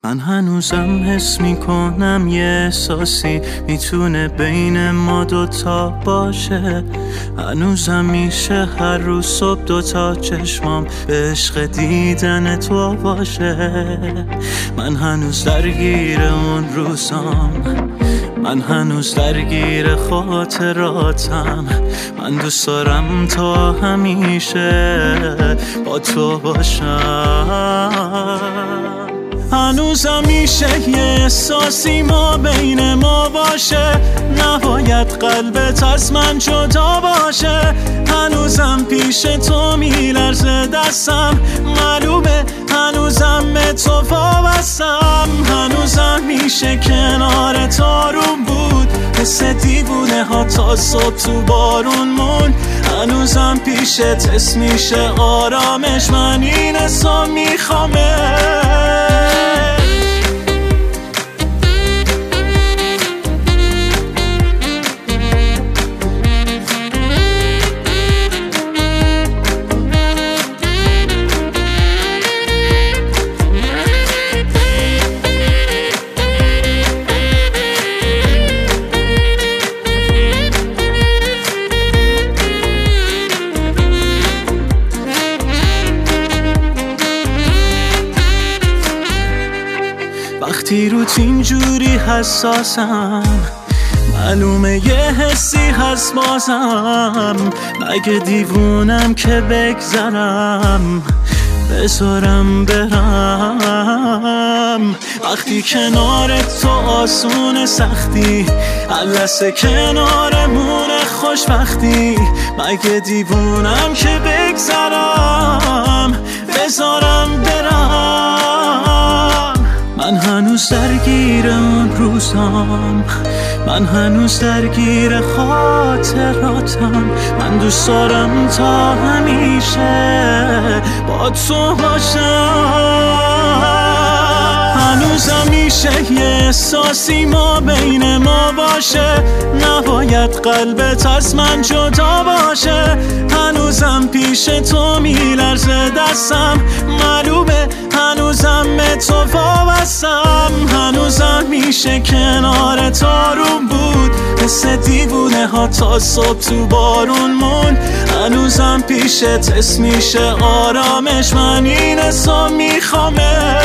من هنوزم حس میکنم یه احساسی میتونه بین ما دوتا باشه. هنوزم میشه هر روز صبح دوتا چشمام به عشق دیدن تو باشه. من هنوز درگیر اون روزام، من هنوز درگیر خاطراتم. من دوست دارم تا همیشه با تو باشم. هنوزم میشه یه احساسی ما بین ما باشه، نباید قلبت از من جدا باشه. هنوزم پیش تو میلرزه دستم، معلومه هنوزم به تو وابستم. هنوزم میشه کنار تو آروم بود، حس دیوونه ها تا صبح تو بارون مون. هنوزم پیشت حس میشه آرامش، من این حسا میخوامه. وقتی روت اینجوری حساسم، معلومه یه حسی هست بازم. مگه دیوونم که بگذرم بذارم برم؟ وقتی کنارت تو آسون سختی، لحظه کنارمونه خوشبختی. مگه دیوونم که بگذرم بذارم برم؟ من هنوز درگیر اون روزام، من هنوز درگیر خاطراتم. من دوست دارم تا همیشه با تو باشم. هنوزم میشه یه احساسی ما بین ما باشه، نباید قلبت از من جدا باشه. هنوزم پیش تو میلرزه دستم، معلومه هنوزم به تو وابستم. هنوزم میشه کنار تو آروم بود، حس دیوونه ها تا صبح تو بارون مون. هنوزم پیشت حس میشه آرامش، من این حسا میخوامه.